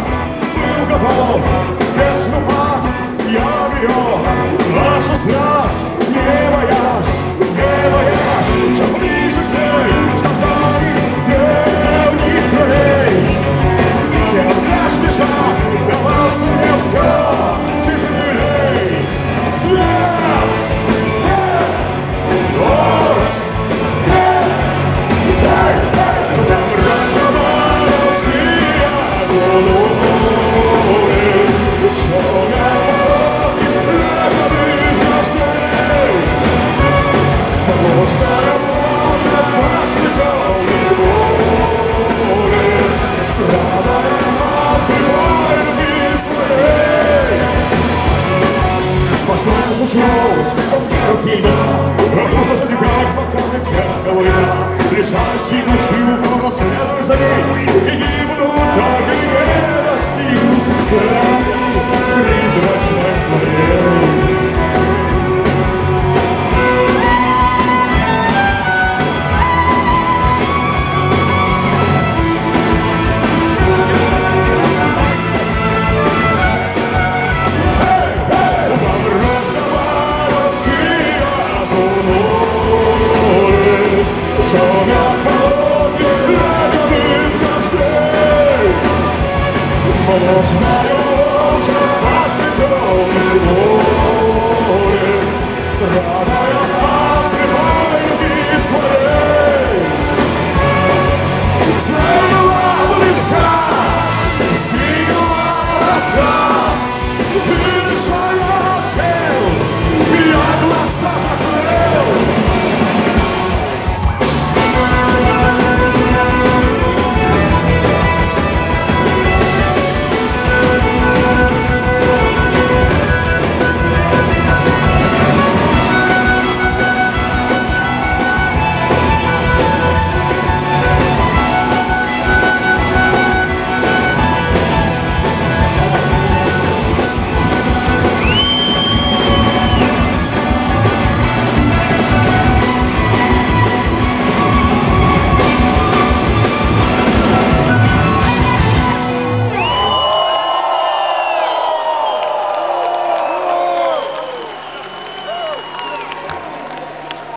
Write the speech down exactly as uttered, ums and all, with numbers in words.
даст, был готов в бездну пасть. Я берет нашу страсть, не боясь, не боясь. Чем ближе к ней создали древних кровей, тем каждый шаг давался мне все тяжелей. Свет! Ночь! Там рано-морозкие колодец, что на пороге летовых дождей. Пустая ночь, опасный темный горец, страдая от зимой любви своей. Спасается чуть, вампиров и льда, Роза же как бокалы цвета война. Лежащий ночью упорно следует за ней, и гибнут, так и не достигнут цели призрачной своей. Шумят пороги ледяных дождей. Молочная ночь, опасный темный горец, страдая